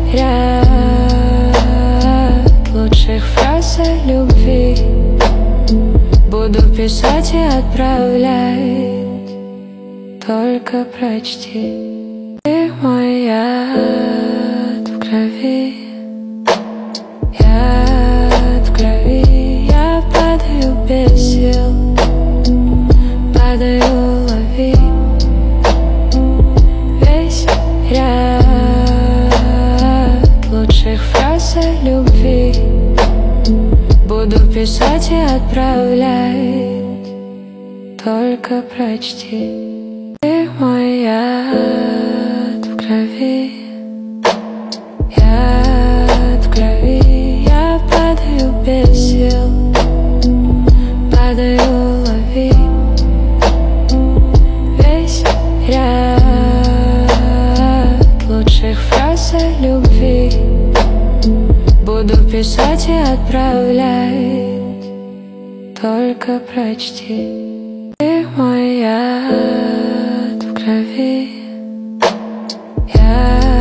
ряд лучших фраз о любви буду писать и отправлять. Только прочти. Ты мой яд в крови, яд в крови. Я падаю без сил, падаю, лови весь ряд лучших фраз о любви буду писать и отправлять. Только прочти. Ты мой яд в крови, яд в крови. Я падаю без сил, падаю, лови весь ряд лучших фраз о любви буду писать и отправлять. Только прочти. Ты мой яд в крови.